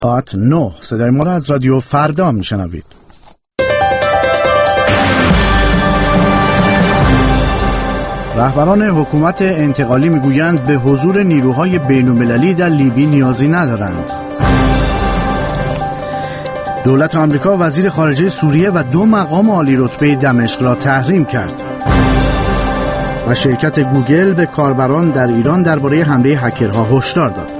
ساعت 9 صدای ما را از رادیو فردا میشنوید. رهبران حکومت انتقالی میگویند به حضور نیروهای بین‌المللی در لیبی نیازی ندارند. دولت آمریکا وزیر خارجه سوریه و 2 مقام عالی رتبه دمشق را تحریم کرد. و شرکت گوگل به کاربران در ایران درباره حمله هکرها هشدار داد.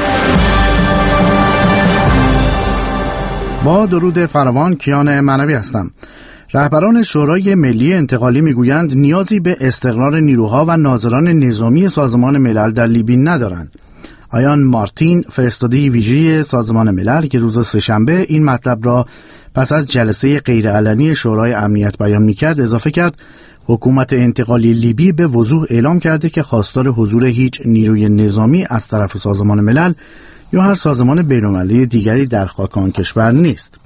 با درود فراوان، کیان معنوی هستم. رهبران شورای ملی انتقالی میگویند نیازی به استقرار نیروها و ناظران نظامی سازمان ملل در لیبی ندارند. آیان مارتین، فرستاده ویژه سازمان ملل که روز سه‌شنبه این مطلب را پس از جلسه غیرعلنی شورای امنیت بیان می‌کرد، اضافه کرد حکومت انتقالی لیبی به وضوح اعلام کرده که خواستار حضور هیچ نیروی نظامی از طرف سازمان ملل یا هر سازمان بین‌المللی دیگری در خاک آن کشور نیست.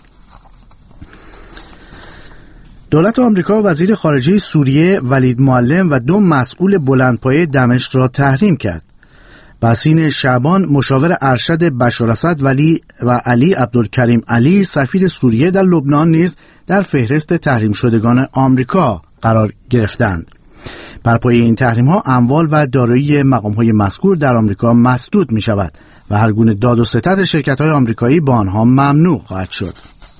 دولت آمریکا وزیر خارجه سوریه ولید معلم و 2 مسئول بلندپایه دمشق را تحریم کرد. بسین شعبان، مشاور ارشد بشاراسد ولی و علی عبدالکریم علی، سفیر سوریه در لبنان، نیز در فهرست تحریم شدگان آمریکا قرار گرفتند. بر پایه این تحریم‌ها اموال و دارایی مقام‌های مذکور در آمریکا مسدود می‌شود و هر گونه داد و ستد شرکت‌های آمریکایی با آنها ممنوع خواهد شد.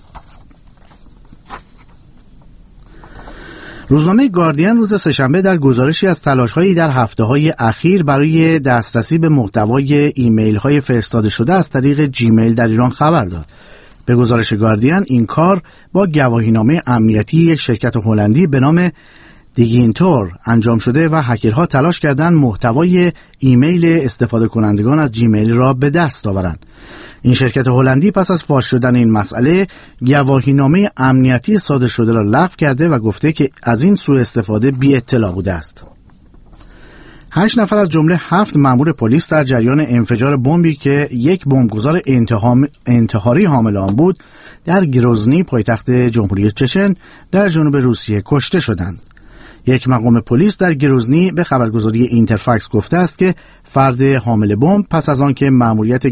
روزنامه گاردین روز سه‌شنبه در گزارشی از تلاش‌هایی در هفته‌های اخیر برای دسترسی به محتوای ایمیل‌های فرستاده شده از طریق جیمیل در ایران خبر داد. به گزارش گاردین، این کار با گواهینامه امنیتی یک شرکت هلندی به نام دیگینتور انجام شده و هکرها تلاش کردند محتوای ایمیل استفاده کنندگان از جیمیل را به دست آورند. این شرکت هلندی پس از فاش شدن این مسئله گواهینامه امنیتی صادر شده را لغو کرده و گفته که از این سوء استفاده بی اطلاع بوده است. 8 نفر از جمله 7 مأمور پلیس در جریان انفجار بمبی که یک بمبگذار انتحاری حامل آن بود در گروزنی، پایتخت جمهوری چچن در جنوب روسیه، کشته شدند. یک مقام پلیس در گروزنی به خبرگزاری اینترفکس گفته است که فرد حامل بمب پس از آن که ماموران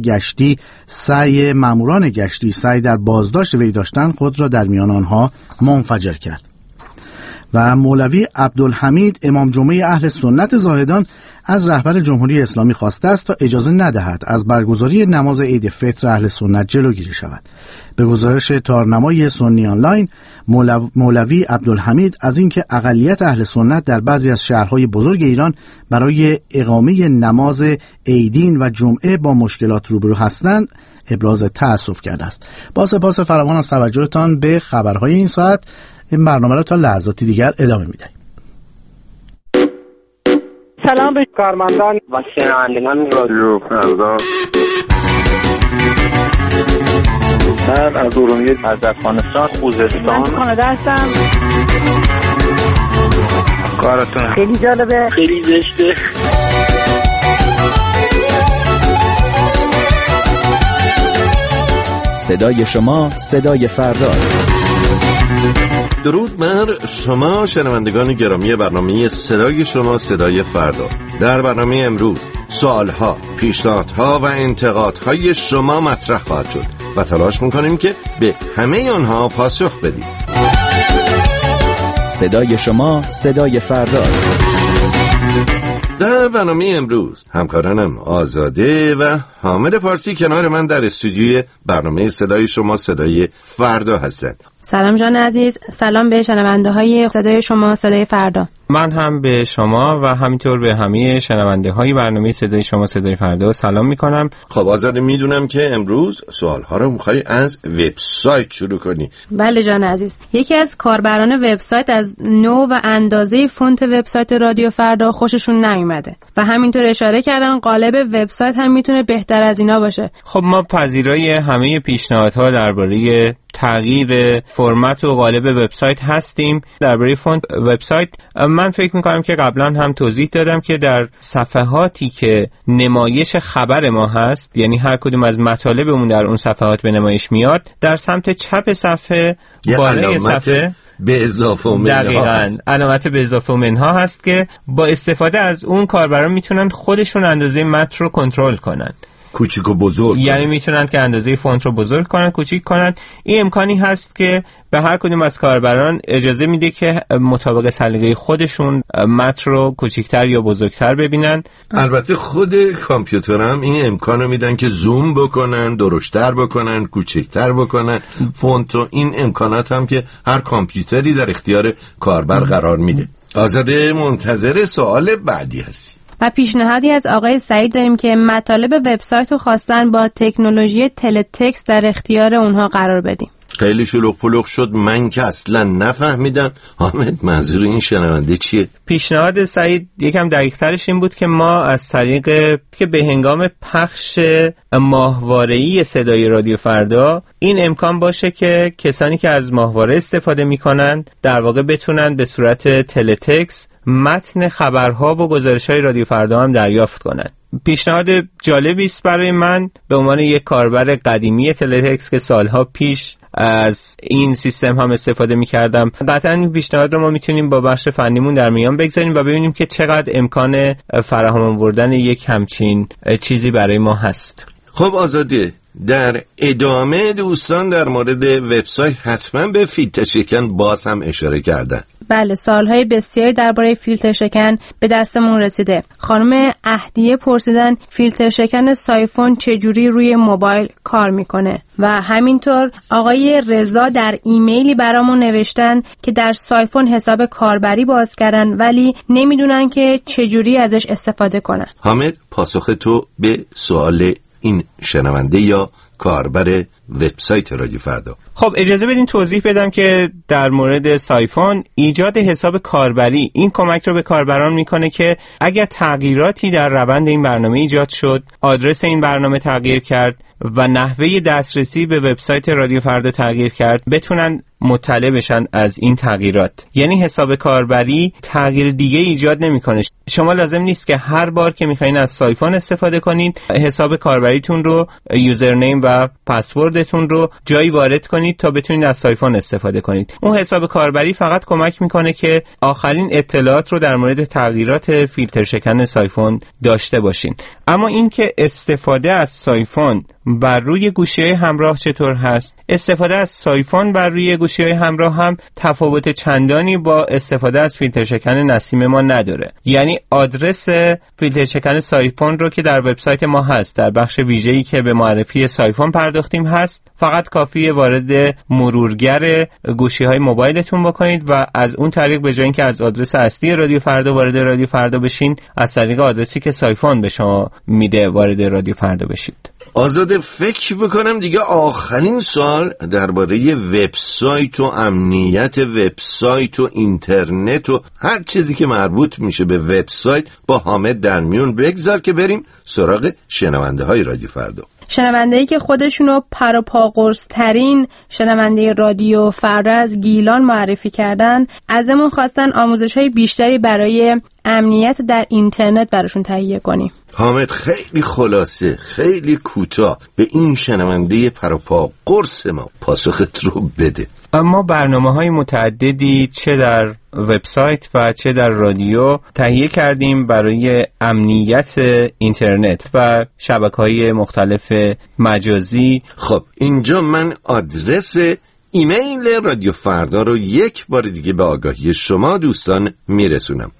گشتی سعی در بازداشت وی داشتند، خود را در میان آنها منفجر کرد. و مولوی عبدالحمید، امام جمعه اهل سنت زاهدان، از رهبر جمهوری اسلامی خواسته است تا اجازه ندهد از برگزاری نماز عید فطر اهل سنت جلوگیری شود. به گزارش تارنمای سنی آنلاین، مولوی عبدالحمید از اینکه اقلیت اهل سنت در بعضی از شهرهای بزرگ ایران برای اقامه نماز عیدین و جمعه با مشکلات روبرو هستند ابراز تأسف کرده است. با سپاس فراوان از توجهتان به خبرهای این ساعت، این برنامه را تا لحظاتی دیگر ادامه می‌دهیم. سلام به کارمندان و شنوندگان رادیو فردا. من از ارومیه، از افغانستان، خوزستان، من کانادا هستم. کارتون خیلی جالبه، خیلی زشته. صدای شما صدای فرداست. درود بر شما شنوندگان گرامی برنامه صدای شما صدای فردا. در برنامه امروز سوالها، پیشنهادها و انتقادهای شما مطرح خواهد شد و تلاش می‌کنیم که به همه آنها پاسخ بدیم. صدای شما صدای فرداست. در برنامه امروز همکارانم آزاده و حامد فارسی کنار من در استودیوی برنامه صدای شما صدای فردا هستند. سلام جان عزیز، سلام به شنونده های صدای شما صدای فردا. من هم به شما و همینطور به همه شنونده های برنامه صدای شما صدای فردا سلام میکنم. خب آزاده، میدونم که امروز سوالها رو میخوای از وبسایت شروع کنی. بله جان عزیز، یکی از کاربران وبسایت از نوع و اندازه فونت وبسایت رادیو فردا خوششون نیومده و همینطور اشاره کردن قالب وبسایت هم میتونه بهتر از اینا باشه. خب ما پذیرای همه پیشنهادها درباره تغییر فرمت و قالب وبسایت هستیم. درباره فونت وبسایت من فکر میکنم که قبلا هم توضیح دادم که در صفحاتی که نمایش خبر ما هست، یعنی هر کدوم از مطالبمون در اون صفحات به نمایش میاد، در سمت چپ صفحه بالای صفحه به اضافه منها دقیقاً علامت به اضافه منها هست که با استفاده از اون کاربران میتونن خودشون اندازه متن رو کنترل کنن. کوچیک و بزرگ یعنی میتونن که اندازه فونت رو بزرگ کنن، کوچیک کنن. این امکانی هست که به هر کدوم از کاربران اجازه میده که مطابق سلیقه خودشون متن رو کوچیک‌تر یا بزرگتر ببینن. البته خود کامپیوتر هم این امکانو میدن که زوم بکنن، درشتر بکنن، کوچیک‌تر بکنن فونت و این امکانات هم که هر کامپیوتری در اختیار کاربر قرار میده. آزاده منتظر سوال بعدی هستی. و پیشنهادی از آقای سعید داریم که مطالب وبسایت رو خواستن با تکنولوژی تلتکست در اختیار اونها قرار بدیم. خیلی شلوغ پلوغ شد، من که اصلا نفهمیدم. حامد منظور این شنونده چیه؟ پیشنهاد سعید یکم دقیق‌ترش این بود که ما از طریق که به هنگام پخش ماهواره‌ای صدای رادیو فردا این امکان باشه که کسانی که از ماهواره استفاده می‌کنن در واقع بتونن به صورت تلتکست متن خبرها و گزارش‌های رادیو فردا هم دریافت کنن. پیشنهاد جالبی است برای من به عنوان یک کاربر قدیمی تلتکست که سالها پیش از این سیستم هم استفاده می‌کردم. قطعاً این پیشنهاد رو ما میتونیم با بخش فنیمون در میان بگذاریم و ببینیم که چقدر امکان فراهم آوردن یک همچین چیزی برای ما هست. خب آزاده، در ادامه دوستان در مورد وبسایت حتما به فیلتر شکن باز هم اشاره کردن. بله، سالهای بسیاری درباره فیلتر شکن به دستمون رسیده. خانم اهدیه پرسیدن فیلتر شکن سایفون چجوری روی موبایل کار میکنه و همینطور آقای رضا در ایمیلی برامون نوشتن که در سایفون حساب کاربری باز کردن ولی نمیدونن که چجوری ازش استفاده کنن. حامد، پاسخ تو به سوال این شنونده یا کاربر وبسایت رادیو فردا. خب اجازه بدین توضیح بدم که در مورد سایفون ایجاد حساب کاربری این کمک رو به کاربران میکنه که اگر تغییراتی در روند این برنامه ایجاد شد، آدرس این برنامه تغییر کرد و نحوه دسترسی به وبسایت رادیو فردا تغییر کرد، بتونن مطلع بشن از این تغییرات. یعنی حساب کاربری تغییر دیگه ایجاد نمیکنه. شما لازم نیست که هر بار که میخواین از سایفون استفاده کنید حساب کاربریتون رو، یوزرنیم و پسوردتون رو جایی وارد کنید تا بتونید از سایفون استفاده کنید. اون حساب کاربری فقط کمک میکنه که آخرین اطلاعات رو در مورد تغییرات فیلتر شکن سایفون داشته باشین. اما اینکه استفاده از سایفون بر روی گوشی‌های همراه چطور هست؟ استفاده از سایفون بر روی گوشی‌های همراه هم تفاوت چندانی با استفاده از فیلتر شکن نسیم ما نداره. یعنی آدرس فیلتر شکن سایفون رو که در وبسایت ما هست، در بخش ویژه‌ای که به معرفی سایفون پرداختیم هست، فقط کافیه وارد مرورگر گوشی‌های موبایلتون بکنید و از اون طریق به جای اینکه از آدرس اصلی رادیو فردا وارد رادیو فردا بشین، از طریق آدرسی که سایفون به شما میده وارد رادیو فردا بشید. آزاده، فکر بکنم دیگه آخرین سال درباره وبسایت و امنیت وبسایت و اینترنت و هر چیزی که مربوط میشه به وبسایت با حامد در میون بگذار که بریم سراغ شنونده های رادیو فردا. شنونده‌ای که خودشونو پر و پا قرص ترین شنونده رادیو فردا از گیلان معرفی کردن، ازمون خواستن آموزش‌های بیشتری برای امنیت در اینترنت براشون تهیه کنیم. حامد، خیلی خلاصه، خیلی کوتاه به این شنونده پر و پا قرص ما پاسخت رو بده. اما برنامه‌های متعددی چه در وبسایت و چه در رادیو تهیه کردیم برای امنیت اینترنت و شبکه‌های مختلف مجازی. خب اینجا من آدرس ایمیل رادیو فردا رو یک بار دیگه به آگاهی شما دوستان میرسونم.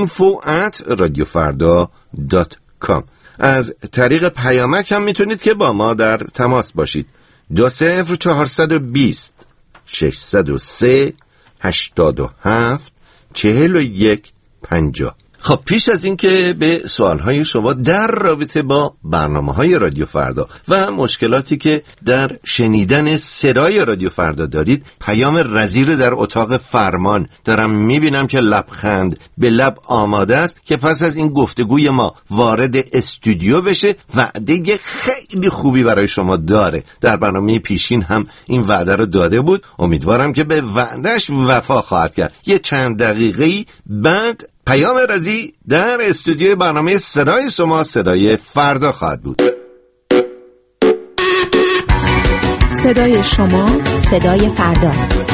info@radiofarda.com. از طریق پیامک هم میتونید که با ما در تماس باشید. 20420 603 87 41 50. خب پیش از این که به سوالهای شما در رابطه با برنامه‌های رادیو فردا و مشکلاتی که در شنیدن صدای رادیو فردا دارید، پیام رضی در اتاق فرمان دارم میبینم که لبخند به لب آماده است که پس از این گفتگوی ما وارد استودیو بشه. وعده خیلی خوبی برای شما داره. در برنامه پیشین هم این وعده رو داده بود. امیدوارم که به وعدهش وفا خواهد کرد. یه چند دقیقه‌ای بعد پیام رضی در استودیوی برنامه صدای شما صدای فردا خواهد بود. صدای شما صدای فرداست.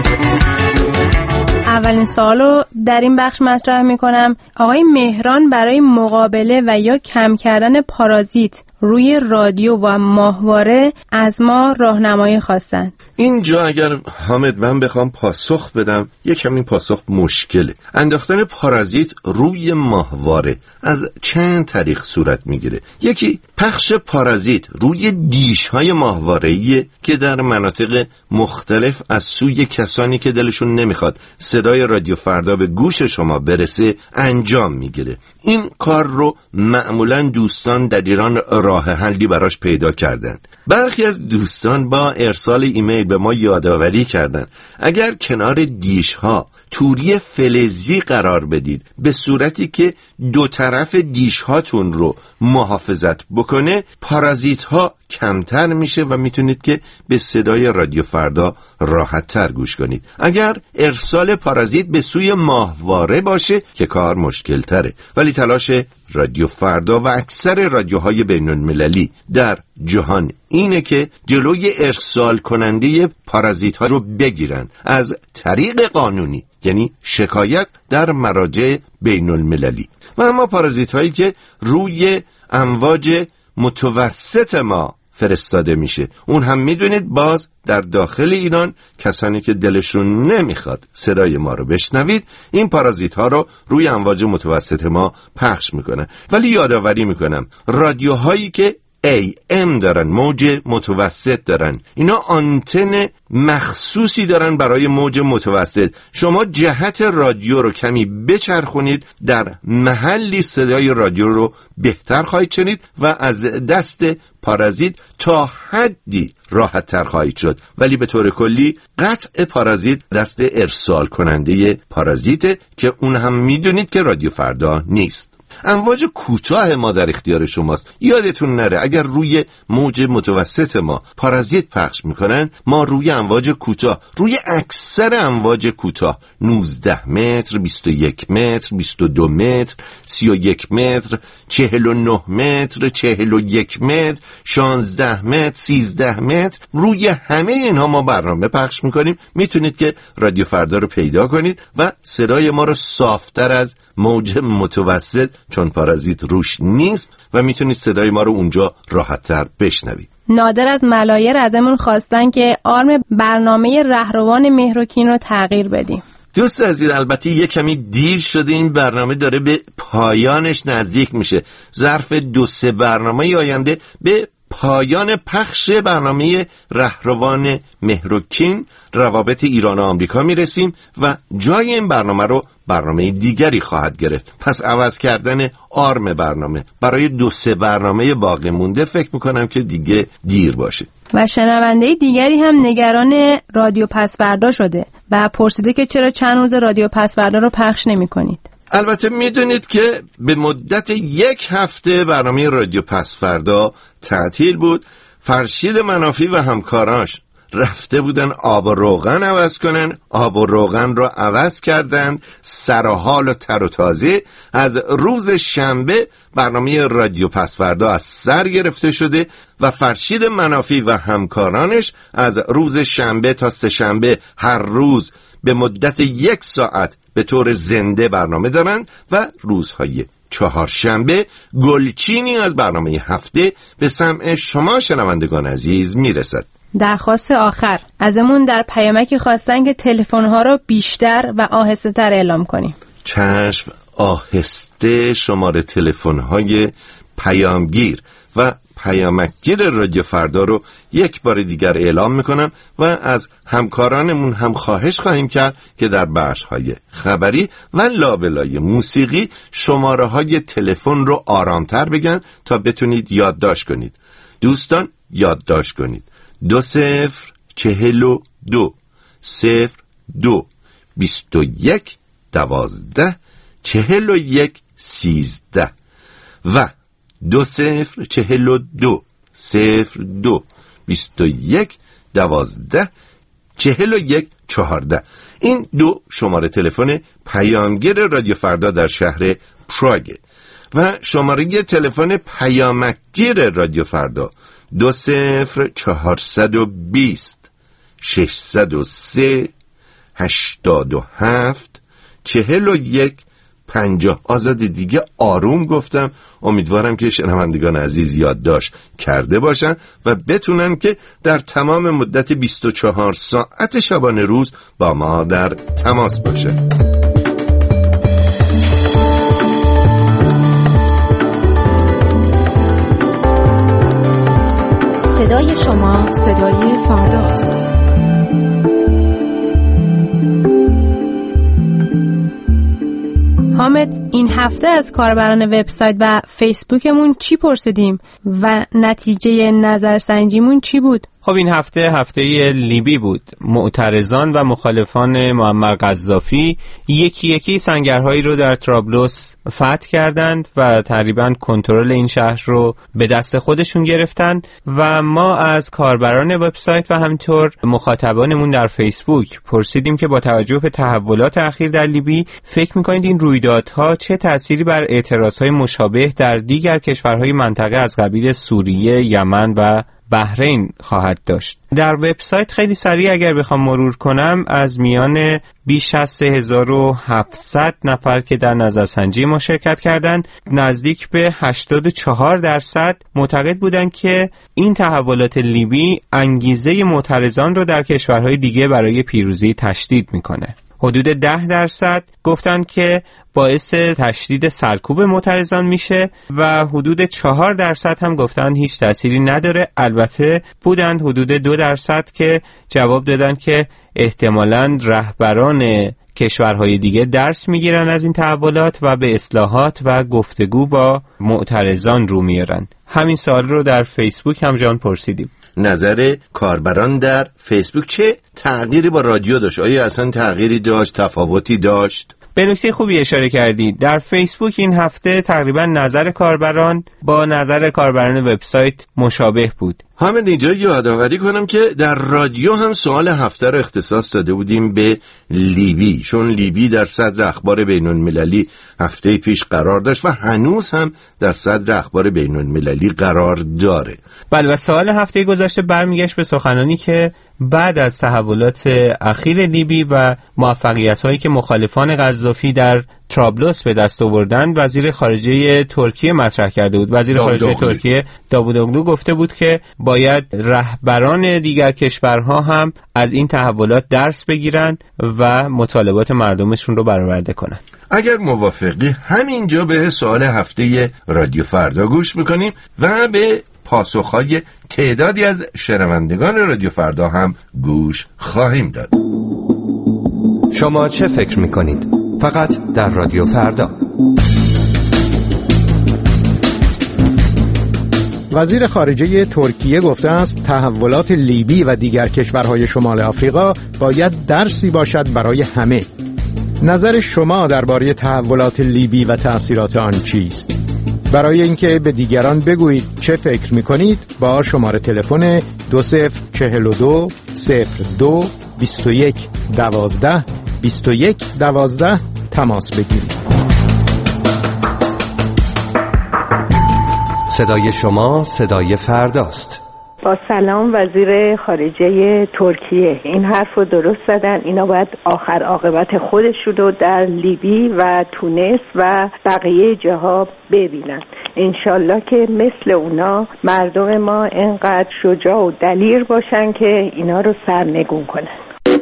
اولین سوالو در این بخش مطرح میکنم. آقای مهران برای مقابله و یا کم کردن پارازیت روی رادیو و ماهواره از ما راهنمایی خواستن. اینجا اگر حامد من بخوام پاسخ بدم، یک کمی پاسخ مشکله. انداختن پارازیت روی ماهواره از چند طریق صورت میگیره. یکی پخش پارازیت روی دیش‌های ماهواره‌ایه که در مناطق مختلف از سوی کسانی که دلشون نمیخواد صدای رادیو فردا به گوش شما برسه انجام میگیره. این کار رو معمولاً دوستان در ایران راه حلی براش پیدا کردن. برخی از دوستان با ارسال ایمیل به ما یادآوری کردن اگر کنار دیش‌ها توری فلزی قرار بدید به صورتی که دو طرف دیش‌هاتون رو محافظت بکنه، پارازیت ها کمتر میشه و میتونید که به صدای رادیو فردا راحت‌تر گوش کنید. اگر ارسال پارازیت به سوی ماهواره باشه که کار مشکل تره، ولی تلاش رادیو فردا و اکثر رادیوهای بین‌المللی در جهان اینه که جلوی ارسال کننده پارازیت ها رو بگیرن از طریق قانونی، یعنی شکایت در مراجع بین‌المللی. و اما پارازیت هایی که روی امواج متوسط ما فرستاده میشه، اون هم میدونید باز در داخل ایران کسانی که دلشون نمیخواد صدای ما رو بشنوید این پارازیت ها رو روی امواج متوسط ما پخش میکنن. ولی یادآوری میکنم رادیوهایی که AM دارن، موج متوسط دارن، اینا آنتن مخصوصی دارن برای موج متوسط. شما جهت رادیو رو کمی بچرخونید، در محلی صدای رادیو رو بهتر خواهید شنید و از دست پارازیت تا حدی راحت تر خواهید شد. ولی به طور کلی قطع پارازیت دست ارسال کننده پارازیته که اون هم میدونید که رادیو فردا نیست. امواج کوتاه ما در اختیار شماست. یادتون نره اگر روی موج متوسط ما پارازیت پخش میکنن، ما روی امواج کوتاه، روی اکثر امواج کوتاه 19 متر، 21 متر، 22 متر، 31 متر، 49 متر، 41 متر، 16 متر، 13 متر، روی همه اینها ما برنامه پخش میکنیم. میتونید که رادیو فردا رو پیدا کنید و صدای ما رو صافتر از موج متوسط، چون پارازیت روش نیست، و میتونید صدای ما رو اونجا راحت‌تر بشنوید. نادر از ملایر ازمون خواستن که آرم برنامه رهروان مهرکین رو تغییر بدیم. دوست عزیز، البته یک کمی دیر شده، این برنامه داره به پایانش نزدیک میشه. ظرف 2-3 برنامه آینده به پایان پخش برنامه رهروان مهرکین روابط ایران و آمریکا میرسیم و جای این برنامه رو برنامه دیگری خواهد گرفت. پس عوض کردن آرم برنامه برای 2-3 برنامه باقی مونده فکر میکنم که دیگه دیر باشه. و شنونده دیگری هم نگران رادیو پس‌فردا شده و پرسیده که چرا چند روز رادیو پس‌فردا رو پخش نمی‌کنید. البته میدونید که به مدت 1 هفته برنامه رادیو پس‌فردا تعطیل بود. فرشید منافی و همکاراش رفته بودن آب و روغن عوض کنن، آب و روغن رو عوض کردن، سر و حال و تر و تازه. از روز شنبه برنامه رادیو پس‌فردا از سر گرفته شده و فرشید منافی و همکارانش از روز شنبه تا سه‌شنبه هر روز به مدت 1 ساعت به طور زنده برنامه دارن و روزهای 4 شنبه گلچینی از برنامه هفته به سمع شما شنوندگان عزیز میرسد. درخواست آخر ازمون در پیامکی خواستن که تلفن‌ها رو بیشتر و آهسته‌تر اعلام کنیم. چشم، آهسته شماره تلفن‌های پیامگیر و پیامکگیر رادیو فردا رو یک بار دیگر اعلام میکنم و از همکارانمون هم خواهش خواهیم کرد که در بخش‌های خبری و لابلای موسیقی شماره های تلفن رو آرامتر بگن تا بتونید یادداشت کنید. دوستان یادداشت کنید 2042 02 21 12 41 13 و 2042 02 21 12 41 14. این 2 شماره تلفن پیامگیر رادیو فردا در شهر پراگ و شماره تلفن پیامکگیر رادیو فردا 20420 603 87 41 50 آزاد دیگه آروم گفتم. امیدوارم که شنوندگان عزیز یادداشت کرده باشن و بتونن که در تمام مدت 24 ساعت شبانه روز با ما در تماس باشن. صدای شما صدای فرداست. حامد، این هفته از کاربران وبسایت و فیسبوکمون چی پرسیدیم و نتیجه نظرسنجیمون چی بود؟ خب این هفته لیبی بود. معترضان و مخالفان معمر قذافی یکی سنگرهایی رو در طرابلس فتح کردند و تقریباً کنترل این شهر رو به دست خودشون گرفتن و ما از کاربران وبسایت و همینطور مخاطبانمون در فیسبوک پرسیدیم که با توجه به تحولات اخیر در لیبی فکر می‌کنید این رویدادها چه تأثیری بر اعتراضهای مشابه در دیگر کشورهای منطقه از قبیل سوریه، یمن و بحرین خواهد داشت. در وبسایت خیلی سریع اگر بخوام مرور کنم، از میان بیش از 3700 نفر که در نظرسنجی ما شرکت کردند، نزدیک به 84% معتقد بودند که این تحولات لیبی انگیزه معترضان رو در کشورهای دیگه برای پیروزی تشدید میکنه. حدود 10% گفتند که باعث تشدید سرکوب معترضان میشه و حدود 4% هم گفتند هیچ تأثیری نداره. البته بودند حدود 2% که جواب دادن که احتمالاً رهبران کشورهای دیگه درس میگیرن از این تحولات و به اصلاحات و گفتگو با معترضان رو میارن. همین سوال رو در فیسبوک هم جان پرسیدیم. نظر کاربران در فیسبوک چه تغییری با رادیو داشت؟ آیا اصلا تغییری داشت؟ تفاوتی داشت؟ به نکته خوبی اشاره کردید. در فیسبوک این هفته تقریبا نظر کاربران با نظر کاربران وبسایت مشابه بود. همین اینجا یادآوری کنم که در رادیو هم سوال هفته رو اختصاص داده بودیم به لیبی، چون لیبی در صدر اخبار بین‌المللی هفته پیش قرار داشت و هنوز هم در صدر اخبار بین‌المللی قرار داره. بله، و سوال هفته گذشته برمیگشت به سخنانی که بعد از تحولات اخیر لیبی و موفقیت‌هایی که مخالفان قذافی در طرابلس به دست آوردن وزیر خارجه ترکیه مطرح کرده بود. وزیر خارجه ترکیه داوودوغلو گفته بود که باید رهبران دیگر کشورها هم از این تحولات درس بگیرند و مطالبات مردمشون رو برآورده کنند. اگر موافقی همینجا به سوال هفته رادیو فردا گوش میکنیم و به پاسخهای تعدادی از شنوندگان رادیو فردا هم گوش خواهیم داد. شما چه فکر میکنید؟ فقط در رادیو فردا. وزیر خارجه ترکیه گفته است تحولات لیبی و دیگر کشورهای شمال آفریقا باید درسی باشد برای همه. نظر شما درباره تحولات لیبی و تأثیرات آن چیست؟ برای اینکه به دیگران بگویید چه فکر می‌کنید با شماره تلفن 2042 02 21 12 21 12 تماس بگیرید. صدای شما صدای فرداست. با سلام، وزیر خارجه ترکیه این حرف رو درست زدن. اینا باید آخر عاقبت خودشون رو در لیبی و تونس و بقیه جاها ببینن. انشالله که مثل اونا مردم ما انقدر شجاع و دلیر باشن که اینا رو سرنگون کنن.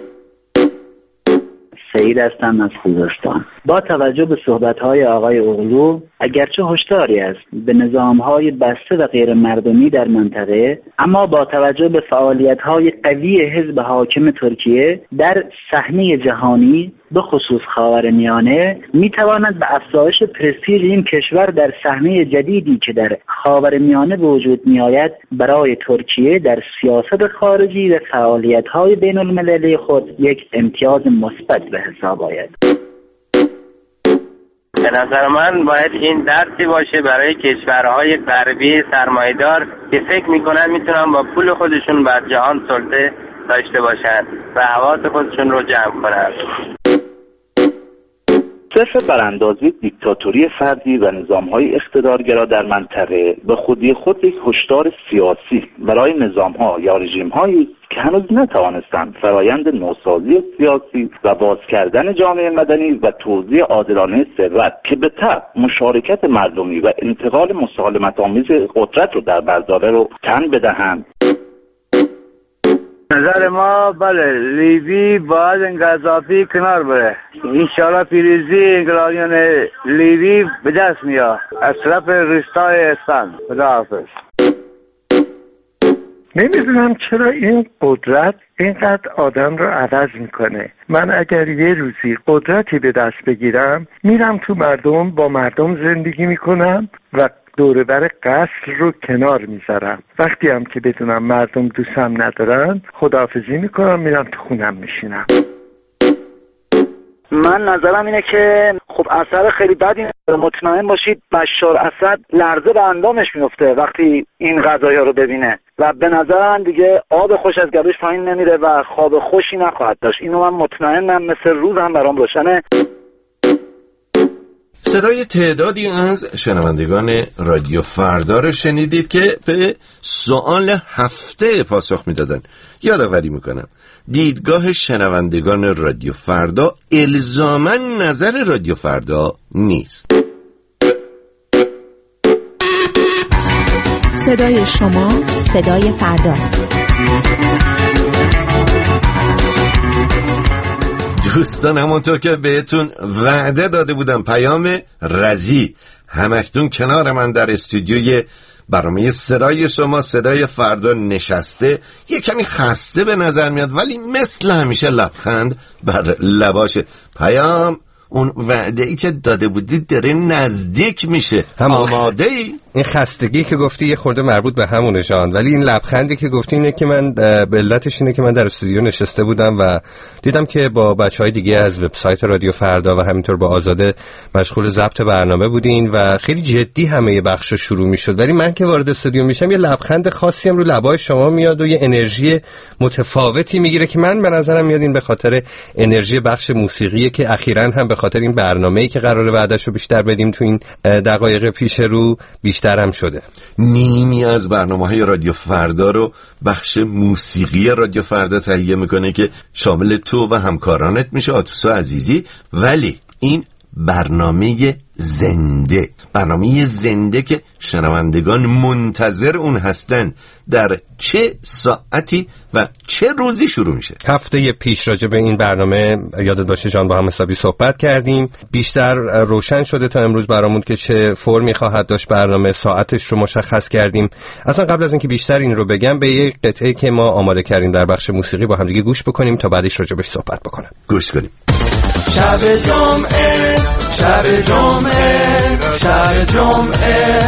سعید هستم از خوزستان. با توجه به صحبت‌های آقای اوغلو، اگرچه هشداری است به نظام‌های بسته و غیر مردمی در منطقه، اما با توجه به فعالیت‌های قوی حزب حاکم ترکیه در صحنه جهانی به خصوص خاورمیانه می‌تواند به افزایش پرستیژ این کشور در صحنه جدیدی که در خاورمیانه به وجود می‌آید برای ترکیه در سیاست خارجی و فعالیت‌های بین‌المللی خود یک امتیاز مثبت به حساب آید. به نظر من باید این درسی باشه برای کشورهای غربی سرمایه‌دار که فکر میکنن میتونن با پول خودشون بر جهان سلطه داشته باشن و حواس خودشون رو جمع کنن. صرف براندازی دیکتاتوری فردی و نظام‌های اقتدارگرا در منطقه به خودی خود یک هشدار سیاسی برای نظام‌ها یا رژیم‌هایی که هنوز نتوانستند فرایند نوسازی سیاسی و باز کردن جامعه مدنی و توزیع عادلانه ثروت که به تبع مشارکت مردمی و انتقال مسالمت‌آمیز قدرت رو در بر داره رو تن بدهند. نظر ما بله، لیبی باید این قذافی کنار بره. انشاءالله پیروزی انقلابیون لیبی به دست میاد از طرف روستای اسفند. خداحافظ. نمیدونم چرا این قدرت اینقدر آدم رو عوض میکنه. من اگر یه روزی قدرتی به دست بگیرم میرم تو مردم، با مردم زندگی میکنم و دوربر قصر رو کنار میذارم. وقتی هم که بدونم مردم دوستم ندارن خداحافظی میکنم، میرم تو خونم میشینم. من نظرم اینه که خب اثر خیلی بدی، مطمئن باشید بشار اسد لرزه به اندامش میفته وقتی این قضایا رو ببینه و به نظرم دیگه آب خوش از گلوش پایین نمیره و خواب خوشی نخواهد داشت. اینو من مطمئنم، مثل روز هم برام روشنه. صدای تعدادی از شنوندگان رادیو فردا رو شنیدید که به سوال هفته پاسخ میدادن. یادآوری میکنم دیدگاه شنوندگان رادیو فردا الزاماً نظر رادیو فردا نیست. صدای شما صدای فرداست. دوستان، همونطور که بهتون وعده داده بودم، پیام رضی همکنون کنار من در استودیوی برنامه صدای شما صدای فردا نشسته. یه کمی خسته به نظر میاد ولی مثل همیشه لبخند بر لباشه. پیام، اون وعده ای که داده بودید داره نزدیک میشه. آماده ای؟ این خستگی که گفتی یه خورده مربوط به همونه جان، ولی این لبخندی که گفتی اینه که من به علتش اینه که من در استودیو نشسته بودم و دیدم که با بچهای دیگه از وبسایت رادیو فردا و همینطور با آزاده مشغول ضبط برنامه بودین و خیلی جدی همه بخشا شروع میشد، ولی من که وارد استودیو میشم یه لبخند خاصی هم رو لبای شما میاد و یه انرژی متفاوتی میگیره که من به نظرم میاد این به خاطر انرژی بخش موسیقیه که اخیراً هم به خاطر این برنامه‌ای که قراره وعده‌شو بیشتر بدیم تو این دقایق پیش رو بیشتر هم شده. نیمی از برنامه‌های رادیو فردا رو بخش موسیقی رادیو فردا تهیه میکنه که شامل تو و همکارانت میشه، آتوسا عزیزی. ولی این برنامه زنده که شنوندگان منتظر اون هستن در چه ساعتی و چه روزی شروع میشه. هفته پیش راجع به این برنامه یادت باشه جان با هم حسابی صحبت کردیم، بیشتر روشن شده تا امروز برامون که چه فرمی خواهد داشت برنامه، ساعتش رو مشخص کردیم. اصلا قبل از اینکه بیشتر این رو بگم به یک قطعه که ما آماده کردیم در بخش موسیقی با هم دیگه گوش بکنیم تا بعدش راجع بهش صحبت بکنم. گوش کنیم. شب جمعه شب جمعه شب جمعه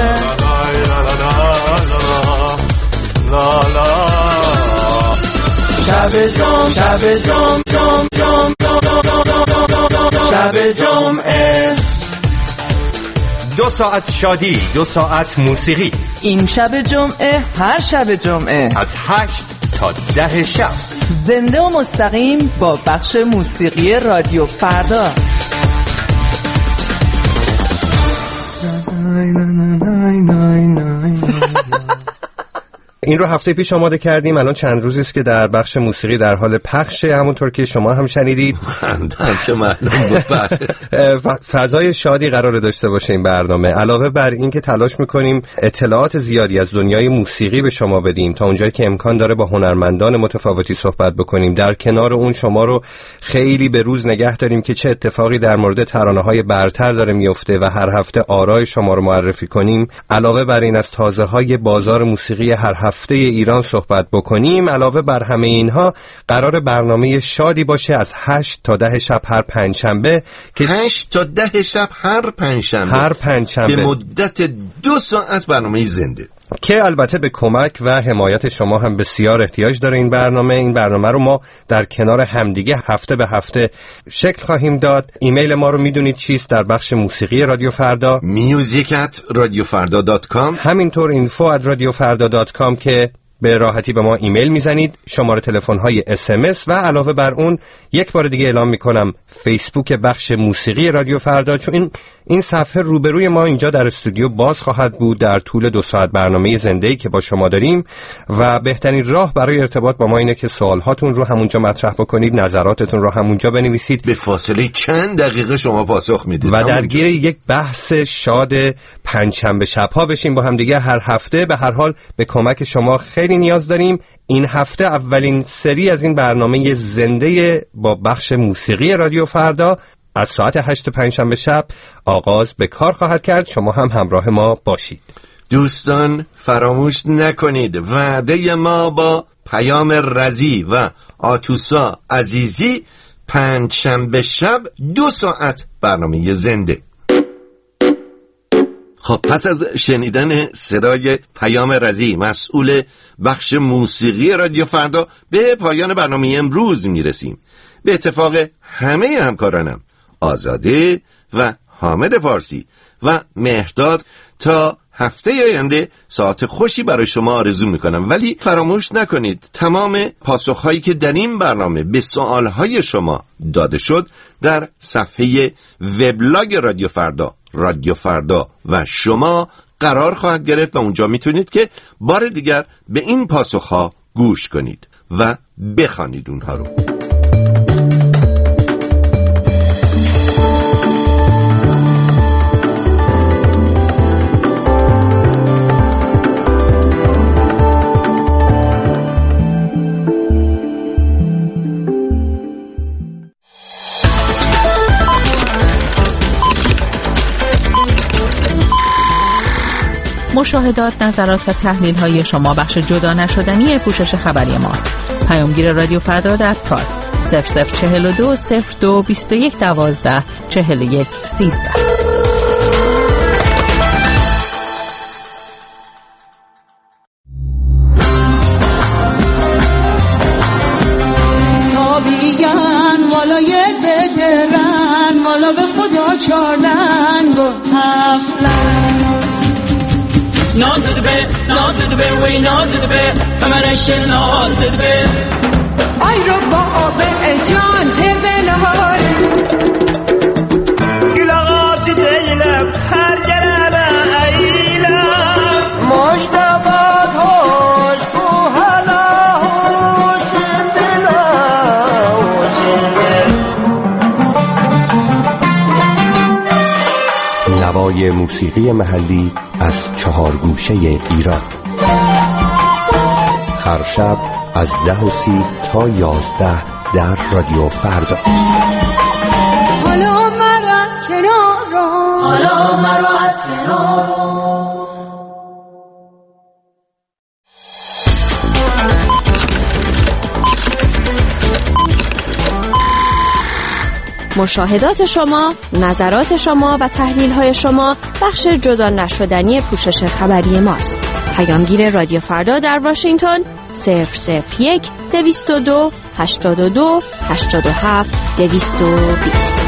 شب جمعه شب جمعه 2 ساعت شادی، 2 ساعت موسیقی. این شب جمعه هر شب جمعه از 8 تا 10 شب زنده و مستقیم با بخش موسیقی رادیو فردا. این رو هفته پیش آماده کردیم، الان چند روزی است که در بخش موسیقی در حال پخشه، همونطور که شما هم شنیدید. خندم که معلوم بود. فضای شادی قراره داشته باشه این برنامه. علاوه بر این که تلاش میکنیم اطلاعات زیادی از دنیای موسیقی به شما بدیم تا اونجایی که امکان داره با هنرمندان متفاوتی صحبت بکنیم، در کنار اون شما رو خیلی به روز نگه داریم که چه اتفاقی در مورد ترانه‌های برتر داره میفته و هر هفته آرای شما رو معرفی کنیم. علاوه بر این از تازه‌های بازار موسیقی هر هفته ایران صحبت بکنیم. علاوه بر همه اینها قرار برنامه شادی باشه از 8 تا 10 شب هر پنجشنبه، که 8 تا 10 شب هر پنجشنبه به مدت 2 ساعت برنامه زنده، که البته به کمک و حمایت شما هم بسیار احتیاج داره این برنامه رو ما در کنار همدیگه هفته به هفته شکل خواهیم داد. ایمیل ما رو میدونید چیست در بخش موسیقی رادیو فردا، music@radiofarda.com، همینطور info@radiofarda.com که به راحتی به ما ایمیل میزنید، شماره تلفن‌های SMS و علاوه بر اون یک بار دیگه اعلام میکنم فیسبوک بخش موسیقی رادیو فردا، چون این صفحه روبروی ما اینجا در استودیو باز خواهد بود در طول 2 ساعت برنامه زنده‌ای که با شما داریم و بهترین راه برای ارتباط با ما اینه که سوالهاتون رو همونجا مطرح بکنید، نظراتتون رو همونجا بنویسید. به فاصله چند دقیقه شما پاسخ میدید و درگیر یک بحث شاد پنجشنبه شب‌ها بشیم با هم دیگه هر هفته. به هر حال به کمک شما خیلی نیاز داریم. این هفته اولین سری از این برنامه زنده با بخش موسیقی رادیو فردا از ساعت 8 پنجشنبه شب آغاز به کار خواهد کرد. شما هم همراه ما باشید. دوستان فراموش نکنید وعده ما با پیام رضی و آتوسا عزیزی پنجشنبه شب 2 ساعت برنامه زنده. خب پس از شنیدن صدای پیام رضی مسئول بخش موسیقی رادیو فردا به پایان برنامه امروز میرسیم. به اتفاق همه همکارانم آزاده و حامد فارسی و مهرداد تا هفته آینده ساعت خوشی برای شما آرزو میکنم. ولی فراموش نکنید تمام پاسخهایی که در این برنامه به سوالهای شما داده شد در صفحه وبلاگ رادیو فردا و شما قرار خواهد گرفت و اونجا میتونید که بار دیگر به این پاسخها گوش کنید و بخوانید اونها رو. مشاهدات، نظرات و تحلیل های شما بخش جدا نشدنی پوشش خبری ماست. پیامگیر رادیو فردا در پراگ 0042 02 21 12 41 13. تابیگن والا یه بدرن والا به خدا چارلنگ و هفلنگ نازد به وی نازد به همرش نازد به آی رو با آب جان تبلهار گلاغات دیلم هر گرم ایلم مشتبات هاش کو هلا هوش نوای موسیقی محلی از 4 گوشه ایران، هر شب از 10:30 تا 11 در رادیو فردا. حالا مرا از کنار رو، حالا مرا از کنار رو. مشاهدات شما، نظرات شما و تحلیل‌های شما بخش جدا نشدنی پوشش خبری ماست. پیامگیر رادیو فردا در واشنگتن 001 202 82 87 220.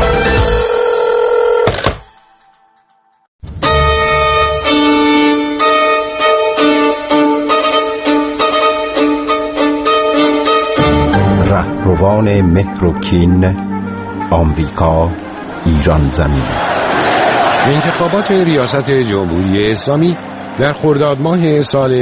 رهروان مهر و کین، آمریکا، ایران زمین. انتخابات ریاست جمهوری اسلامی در خرداد ماه سال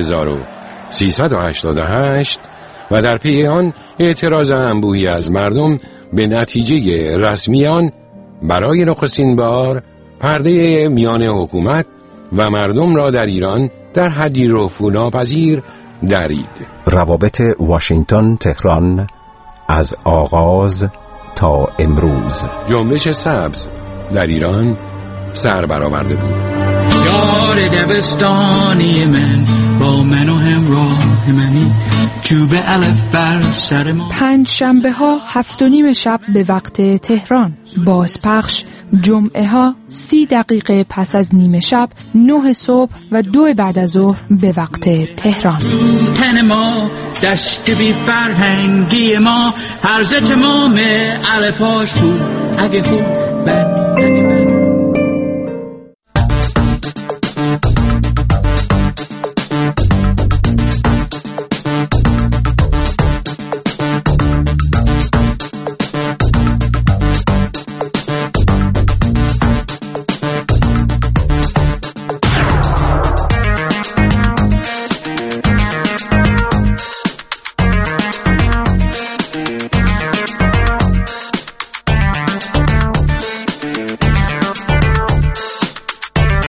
1388 و در پی آن اعتراض انبوهی از مردم به نتیجه رسمی آن برای نخستین بار پرده میان حکومت و مردم را در ایران در حدی رفوناپذیر درید. روابط واشنگتن تهران از آغاز تا امروز. جنبش سبز در ایران سر برآورده بود. یار دبستانی من با من و همراه منی چوب الف بر سر ما. 5 شنبه ها 7:30 شب به وقت تهران. بازپخش جمعه ها 30 دقیقه پس از نیم شب، 9 صبح و 2 بعد از ظهر به وقت تهران. تن ما دشت بی فرهنگی ما هرز تمام الفاش بود اگه خوب بد